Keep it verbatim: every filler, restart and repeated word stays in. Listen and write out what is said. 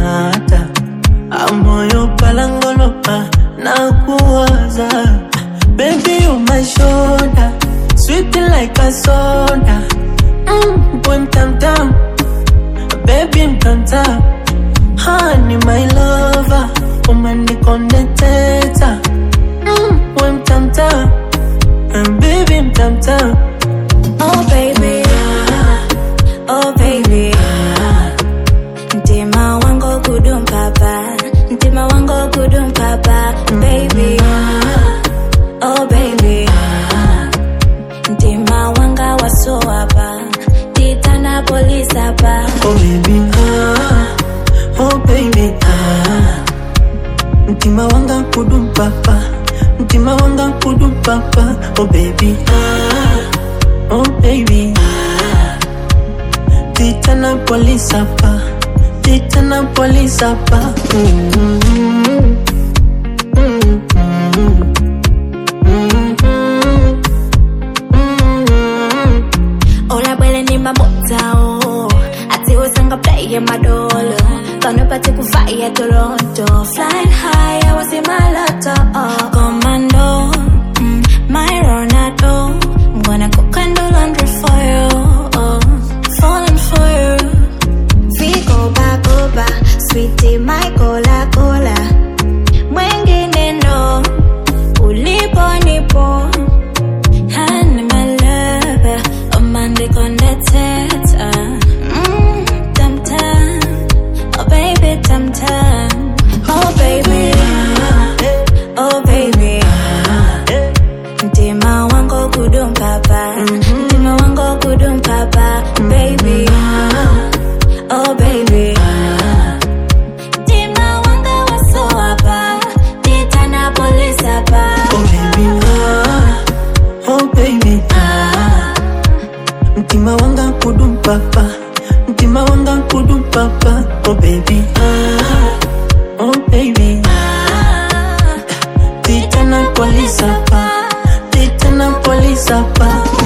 nata amoyo palangolopa na kuwaza. Baby you my shoulder, sweet like a soda. Mmm, boy tam tam, baby mtanta. Honey my lover, umani kondeteta. Mmm, boy mtanta, baby mtanta. Oh baby, oh baby, ntima wango kudum papa, ntima wango kudum papa, baby. Oh baby, ntima wanga waso hapa, titana police hapa. Oh baby, ah, oh baby, ah, ntima wanga kudum papa, ntima wanga kudum papa. Oh baby, ah, oh baby, ah, titana police hapa, titana police hapa. Mm-hmm. Madolo, gonna party ku fire Toronto. Flying high, I was in my lotto. Oh, commando, mm, my Ronaldo. I'm gonna cook and do laundry for you. Oh, falling for you. Vigo ba go ba, sweetie my cola cola. Mwengine no, ulipo nipo. Honey my lover, Amanda connected. Oh baby, oh baby, ntima wango kudum papa, ntima wango kudum papa, baby. Oh baby, ntima wanga waso hapa, titana police hapa. Oh baby, oh baby, ntima wanga kudum papa, ntima wanga kudum papa. Oh baby, oh baby, titana police hapa, titana police hapa.